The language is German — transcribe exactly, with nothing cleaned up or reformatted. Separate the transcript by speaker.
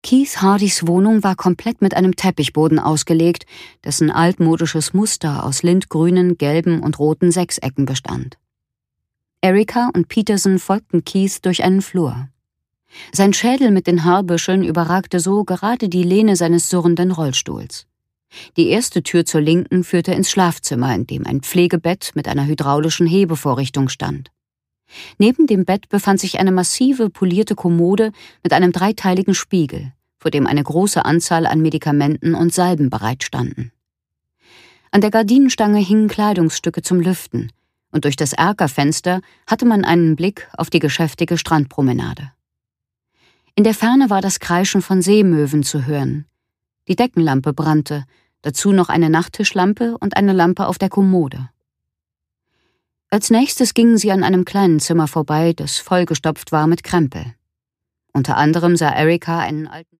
Speaker 1: Keith Hardys Wohnung war komplett mit einem Teppichboden ausgelegt, dessen altmodisches Muster aus lindgrünen, gelben und roten Sechsecken bestand. Erika und Peterson folgten Keith durch einen Flur. Sein Schädel mit den Haarbüscheln überragte so gerade die Lehne seines surrenden Rollstuhls. Die erste Tür zur Linken führte ins Schlafzimmer, in dem ein Pflegebett mit einer hydraulischen Hebevorrichtung stand. Neben dem Bett befand sich eine massive, polierte Kommode mit einem dreiteiligen Spiegel, vor dem eine große Anzahl an Medikamenten und Salben bereitstanden. An der Gardinenstange hingen Kleidungsstücke zum Lüften, und durch das Erkerfenster hatte man einen Blick auf die geschäftige Strandpromenade. In der Ferne war das Kreischen von Seemöwen zu hören. Die Deckenlampe brannte, dazu noch eine Nachttischlampe und eine Lampe auf der Kommode. Als nächstes gingen sie an einem kleinen Zimmer vorbei, das vollgestopft war mit Krempel. Unter anderem sah Erika einen alten